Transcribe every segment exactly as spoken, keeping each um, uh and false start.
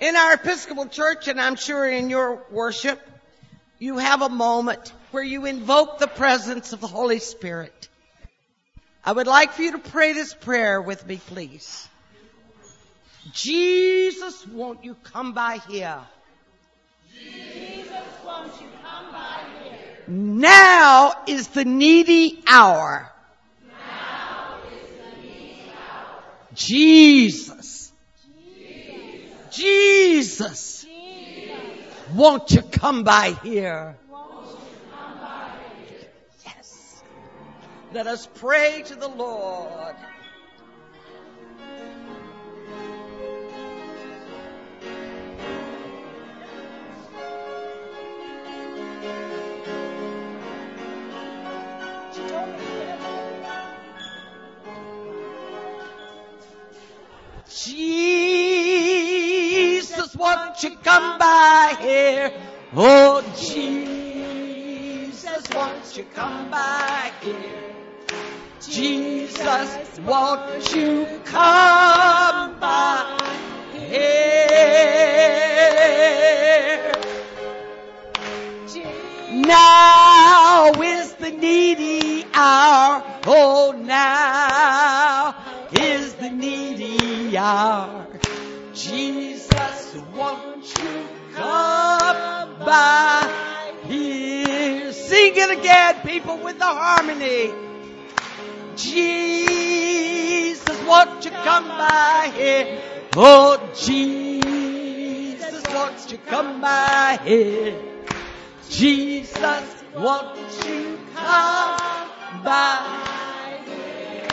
In our Episcopal Church, and I'm sure in your worship, you have a moment where you invoke the presence of the Holy Spirit. I would like for you to pray this prayer with me, please. Jesus, won't you come by here? Jesus, won't you come by here? Now is the needy hour. Now is the needy hour. Jesus. Jesus. Jesus. Jesus. Won't you come by here? Won't you come by here? Yes. Let us pray to the Lord. Jesus, won't you come by here? Oh, Jesus, won't you come by here? Jesus, won't you come by here? Now is the needy hour. Oh, now is the needy hour. Jesus, won't you come by here? Sing it again, people, with the harmony. Jesus, won't you come by here? Oh, Jesus, won't you come by here? Jesus, won't you come by here?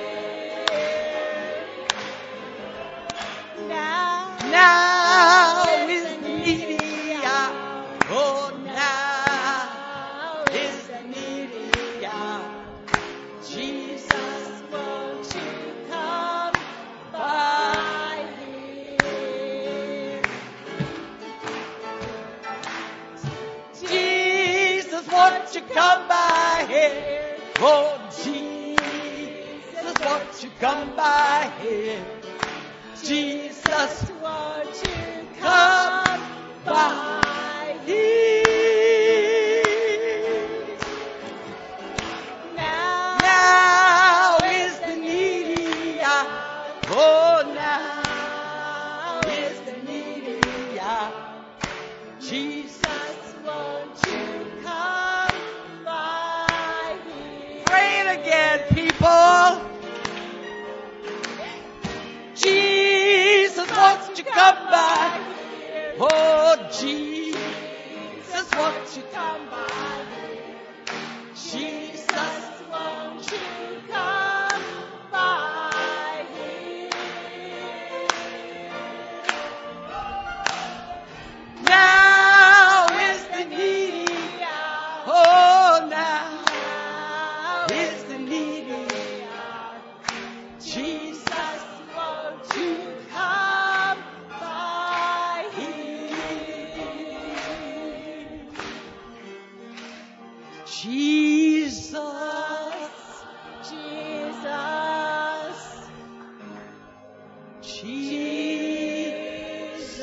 Now, Now is the needy hour. Oh, now is the needy hour. Jesus, won't you come by here? Jesus, won't you come by here? Oh, Jesus, won't you come by here? Jesus, won't you come by here? now, Now is the needy hour. Oh, now is the needy hour. Jesus, won't you come by here? Pray it again, people. Jesus, won't you come by here? Oh, Jesus, won't you come by here? Jesus, won't you come by here? Now is the needy hour. Oh, now is the needy hour. Jesus, won't you come by here? Jesus, Jesus, Jesus,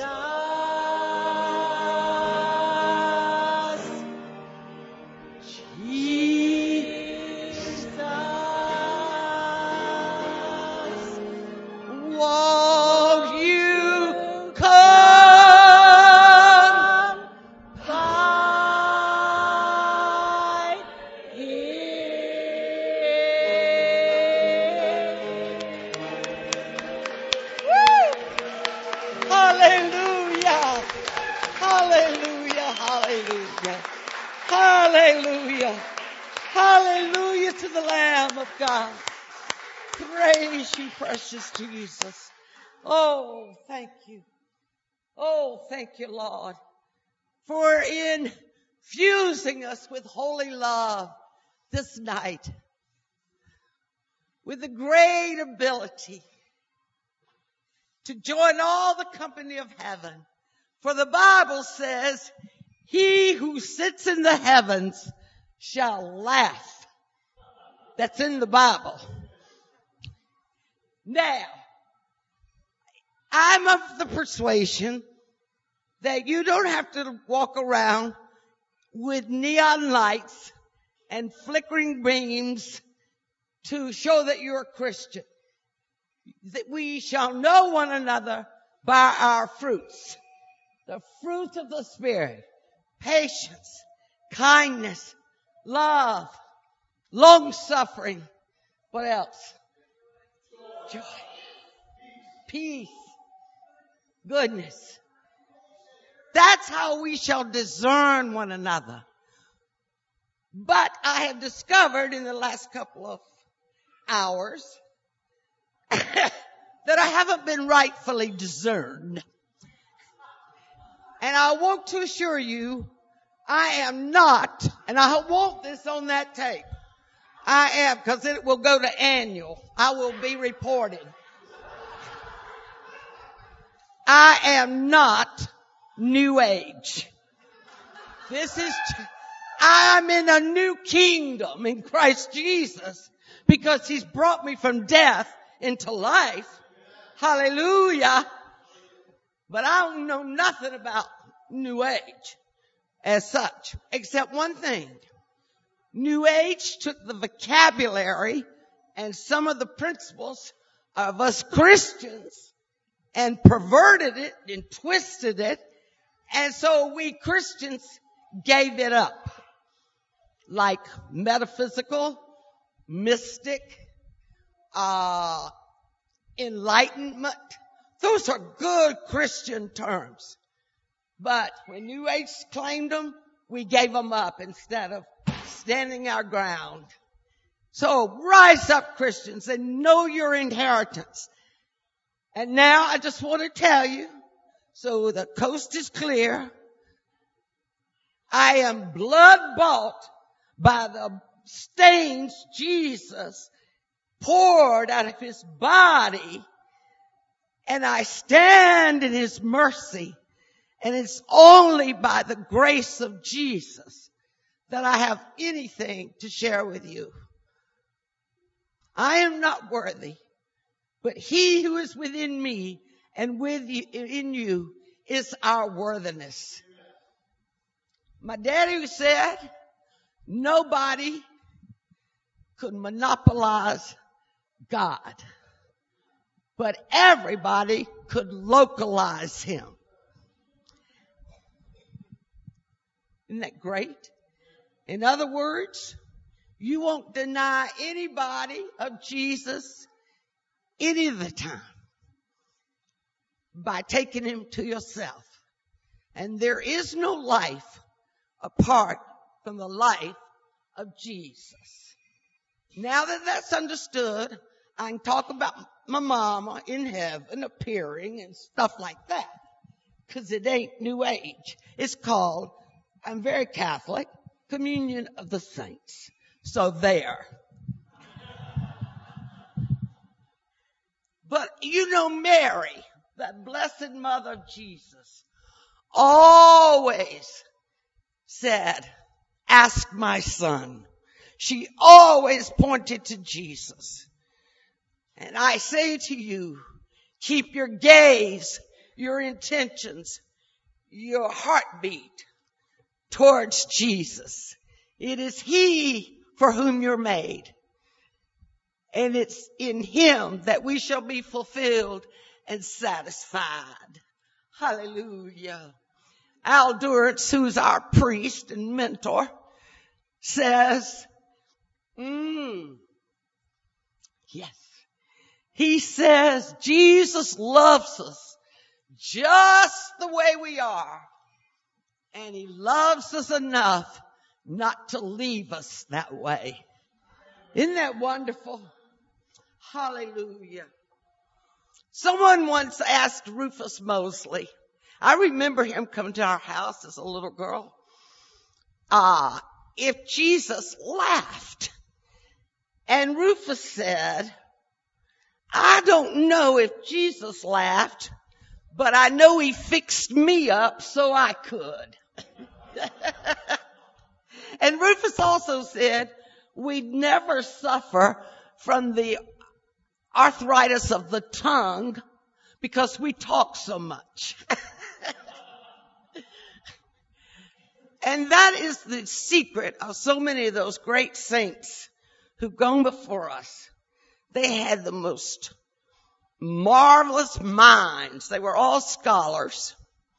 Jesus, won't you come by here. Woo! Hallelujah! Hallelujah! Hallelujah! Hallelujah! Hallelujah to the Lamb of God. Praise you, precious Jesus. Oh, thank you. Oh, thank you, Lord, for infusing us with holy love this night, with the great ability to join all the company of heaven. For the Bible says, he who sits in the heavens shall laugh. That's in the Bible. Now, I'm of the persuasion that you don't have to walk around with neon lights and flickering beams to show that you're a Christian. That we shall know one another by our fruits. The fruits of the Spirit. Patience, kindness, love, long-suffering. What else? Joy, peace, goodness. That's how we shall discern one another. But I have discovered in the last couple of hours that I haven't been rightfully discerned. And I want to assure you, I am not, and I want this on that tape. I am, because it will go to annual. I will be reported. I am not New Age. This is, I am in a new kingdom in Christ Jesus because He's brought me from death into life. Hallelujah. But I don't know nothing about New Age as such, except one thing. New Age took the vocabulary and some of the principles of us Christians and perverted it and twisted it. And so we Christians gave it up. Like metaphysical, mystic, uh, enlightenment. Those are good Christian terms. But when New Age claimed them, we gave them up instead of standing our ground. So rise up, Christians, and know your inheritance. And now I just want to tell you, so the coast is clear, I am blood bought by the stains Jesus poured out of His body, and I stand in His mercy. And it's only by the grace of Jesus that I have anything to share with you. I am not worthy, but He who is within me and with you, in you is our worthiness. My daddy said nobody could monopolize God, but everybody could localize Him. Isn't that great? In other words, you won't deny anybody of Jesus any of the time by taking Him to yourself. And there is no life apart from the life of Jesus. Now that that's understood, I can talk about my mama in heaven appearing and stuff like that. Because it ain't New Age. It's called, I'm very Catholic, Communion of the Saints. So there. But you know Mary, that blessed mother of Jesus, always said, ask my son. She always pointed to Jesus. And I say to you, keep your gaze, your intentions, your heartbeat towards Jesus. It is He for whom you're made. And it's in Him that we shall be fulfilled and satisfied. Hallelujah. Al Duritz, who's our priest and mentor, says, mm, yes. He says Jesus loves us just the way we are. And He loves us enough not to leave us that way. Isn't that wonderful? Hallelujah. Someone once asked Rufus Mosley. I remember him coming to our house as a little girl. Uh, if Jesus laughed. And Rufus said, I don't know if Jesus laughed, but I know He fixed me up so I could. And Rufus also said, we'd never suffer from the arthritis of the tongue because we talk so much. And that is the secret of so many of those great saints who've gone before us. They had the most marvelous minds. They were all scholars.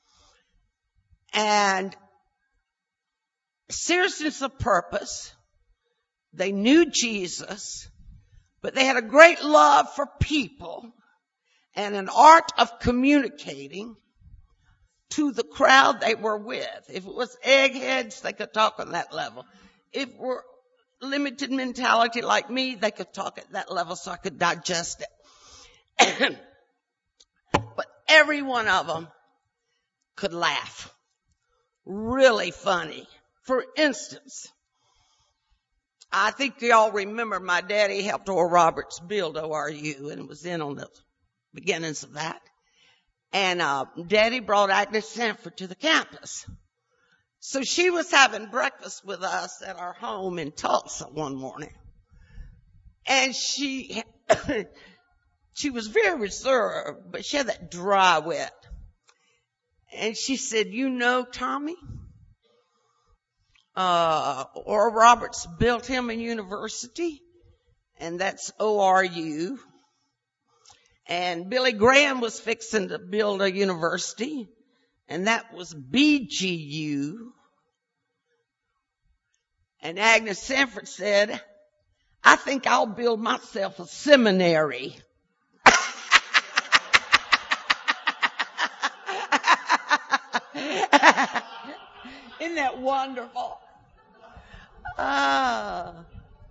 And seriousness of purpose. They knew Jesus, but they had a great love for people and an art of communicating to the crowd they were with. If it was eggheads, they could talk on that level. If it were limited mentality like me, they could talk at that level so I could digest it. But every one of them could laugh. Really funny. For instance, I think y'all remember my daddy helped Oral Roberts build O R U and was in on the beginnings of that. And uh Daddy brought Agnes Sanford to the campus. So she was having breakfast with us at our home in Tulsa one morning. And she she was very reserved, but she had that dry wit. And she said, "You know, Tommy, uh Oral Roberts built him a university, and that's O R U. And Billy Graham was fixing to build a university, and that was B G U. And Agnes Sanford said, I think I'll build myself a seminary." Isn't that wonderful? Ah.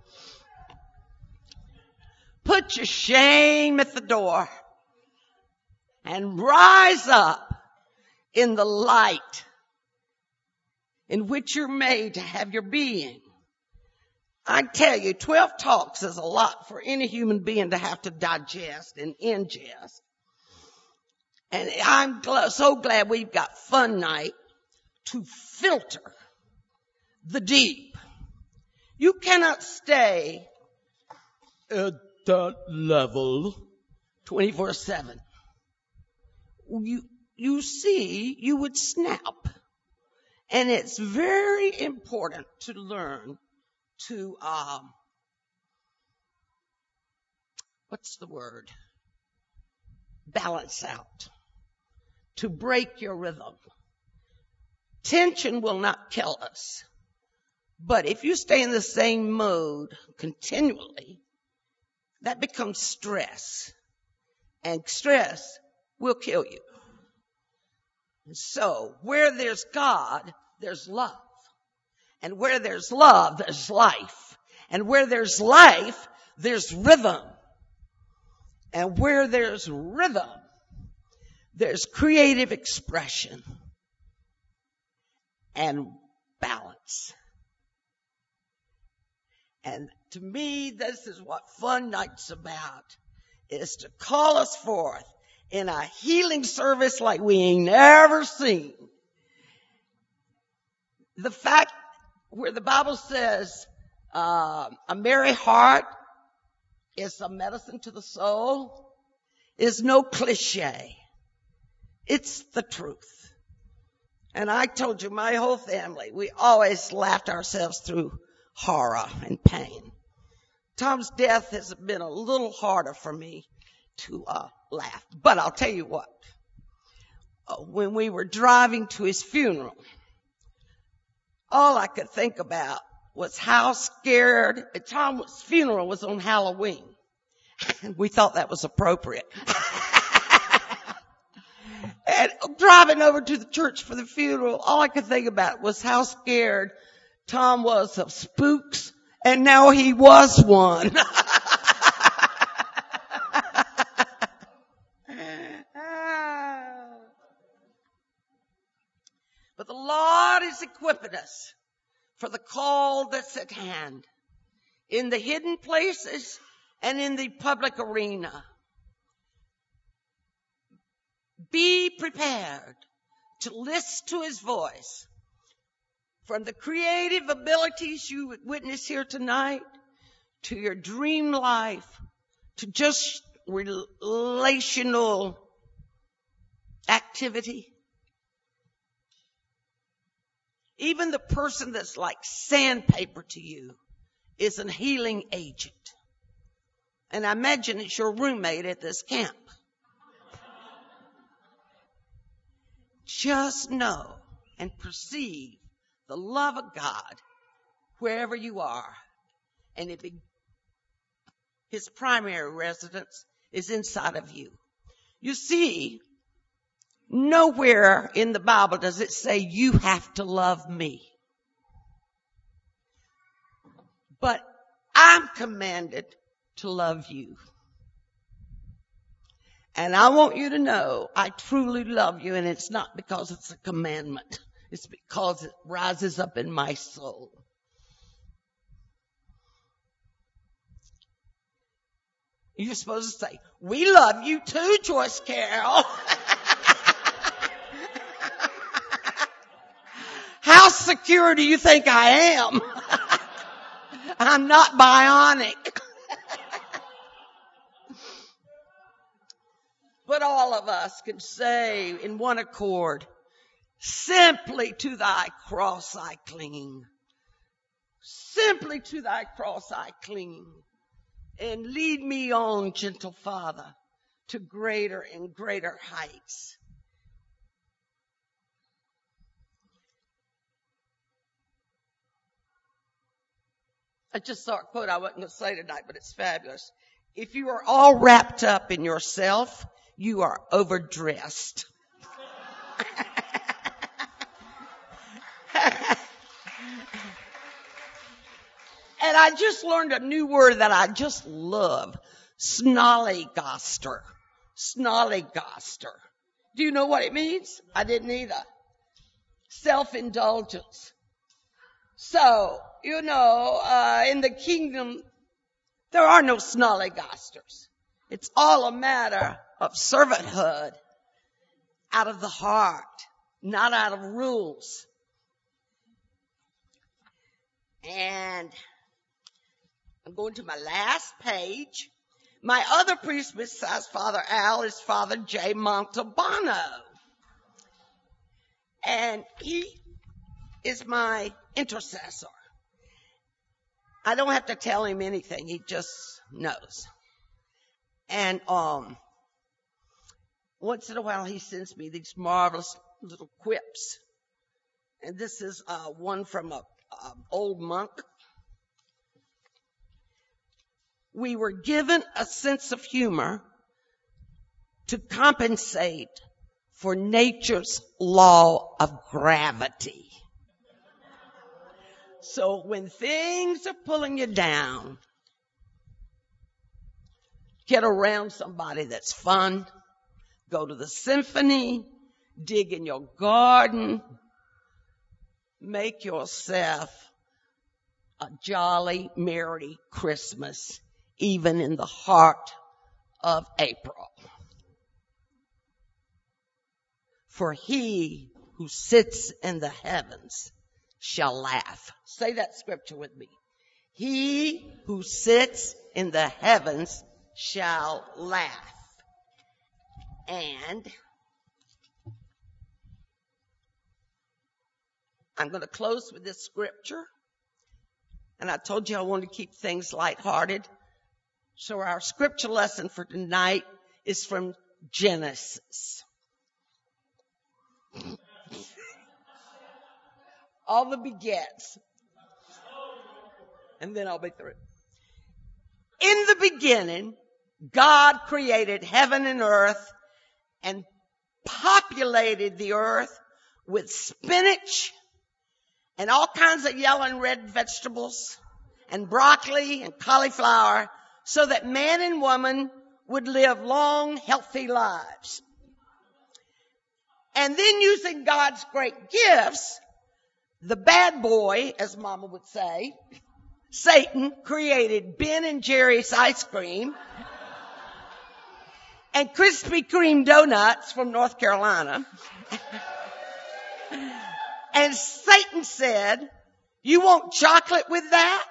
Put your shame at the door and rise up in the light in which you're made to have your being. I tell you, twelve talks is a lot for any human being to have to digest and ingest. And I'm gl- so glad we've got Fun Night to filter the deep. You cannot stay at that level twenty-four seven. You, you see, you would snap. And it's very important to learn to, um, what's the word? Balance out. To break your rhythm. Tension will not kill us. But if you stay in the same mode continually, that becomes stress. And stress will kill you. So, where there's God, there's love. And where there's love, there's life. And where there's life, there's rhythm. And where there's rhythm, there's creative expression and balance. And to me, this is what Fun Night's about, is to call us forth in a healing service like we ain't never seen. The fact where the Bible says uh, a merry heart is a medicine to the soul is no cliche. It's the truth. And I told you, my whole family, we always laughed ourselves through horror and pain. Tom's death has been a little harder for me to uh, laugh. But I'll tell you what. Uh, when we were driving to his funeral, all I could think about was how scared. Tom's funeral was on Halloween. And we thought that was appropriate. And driving over to the church for the funeral, all I could think about was how scared Tom was of spooks, and now he was one. But the Lord is equipping us for the call that's at hand in the hidden places and in the public arena. Be prepared to listen to his voice. From the creative abilities you witness here tonight, to your dream life, to just relational activity. Even the person that's like sandpaper to you is a healing agent. And I imagine it's your roommate at this camp. Just know and perceive the love of God wherever you are. And if it, his primary residence is inside of you. You see, nowhere in the Bible does it say you have to love me. But I'm commanded to love you. And I want you to know I truly love you, and it's not because it's a commandment. It's because it rises up in my soul. You're supposed to say, we love you too, Joyce Carol. How secure do you think I am? I'm not bionic. But all of us can say in one accord, simply to thy cross I cling. Simply to thy cross I cling. And lead me on, gentle Father, to greater and greater heights. I just saw a quote I wasn't going to say tonight, but it's fabulous. If you are all wrapped up in yourself, you are overdressed. And I just learned a new word that I just love. Snollygoster. Snollygoster. Do you know what it means? I didn't either. Self-indulgence. So, you know, uh, in the kingdom, there are no snollygosters. It's all a matter of servanthood out of the heart, not out of rules. And I'm going to my last page. My other priest besides Father Al is Father J. Montalbano. And he is my intercessor. I don't have to tell him anything. He just knows. And um, once in a while he sends me these marvelous little quips. And this is uh, one from a, a old monk. We were given a sense of humor to compensate for nature's law of gravity. So when things are pulling you down, get around somebody that's fun, go to the symphony, dig in your garden, make yourself a jolly, merry Christmas, even in the heart of April. For he who sits in the heavens shall laugh. Say that scripture with me. He who sits in the heavens shall laugh. And I'm going to close with this scripture. And I told you I wanted to keep things lighthearted. So our scripture lesson for tonight is from Genesis. All the begets. And then I'll be through. In the beginning, God created heaven and earth and populated the earth with spinach and all kinds of yellow and red vegetables and broccoli and cauliflower so that man and woman would live long, healthy lives. And then using God's great gifts, the bad boy, as Mama would say, Satan, created Ben and Jerry's ice cream and Krispy Kreme donuts from North Carolina. And Satan said, you want chocolate with that?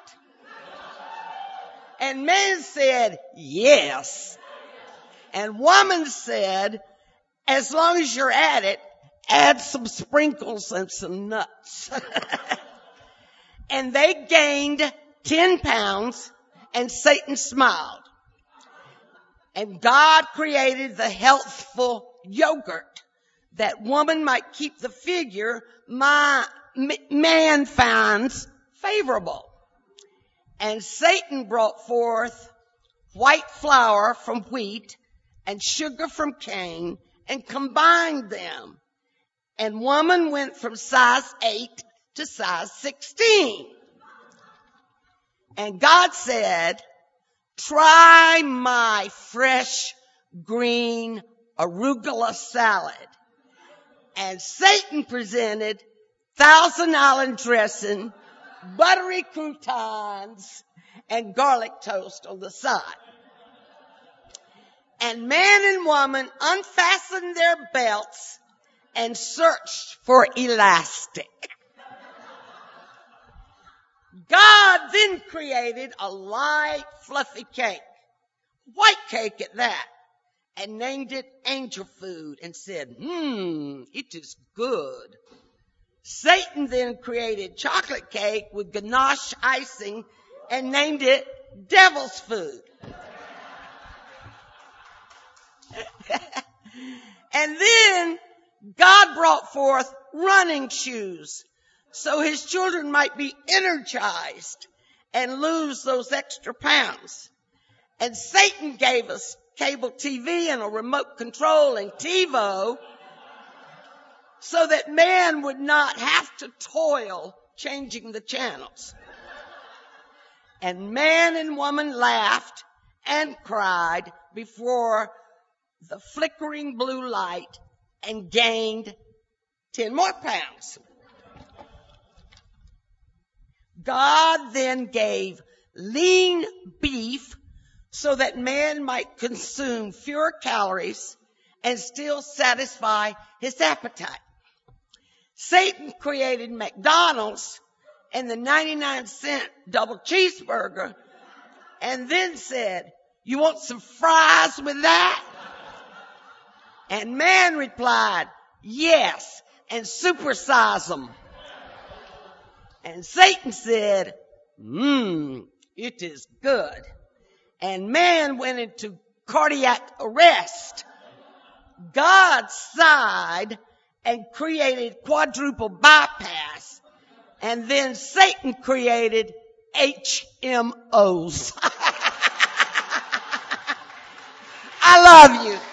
And man said, yes. And woman said, as long as you're at it, add some sprinkles and some nuts. And they gained ten pounds, and Satan smiled. And God created the healthful yogurt that woman might keep the figure my man finds favorable. And Satan brought forth white flour from wheat and sugar from cane and combined them. And woman went from size eight to size sixteen. And God said, try my fresh green arugula salad. And Satan presented Thousand Island dressing, buttery croutons, and garlic toast on the side. And man and woman unfastened their belts and searched for elastic. God then created a light, fluffy cake, white cake at that, and named it angel food and said, hmm, it is good. Satan then created chocolate cake with ganache icing and named it devil's food. And then God brought forth running shoes so his children might be energized and lose those extra pounds. And Satan gave us cable T V and a remote control and TiVo so that man would not have to toil changing the channels. And man and woman laughed and cried before the flickering blue light and gained ten more pounds. God then gave lean beef so that man might consume fewer calories and still satisfy his appetite. Satan created McDonald's and the ninety-nine cent double cheeseburger and then said, you want some fries with that? And man replied, yes, and supersize them. And Satan said, mmm, it is good. And man went into cardiac arrest. God sighed and created quadruple bypass. And then Satan created H M Os. I love you.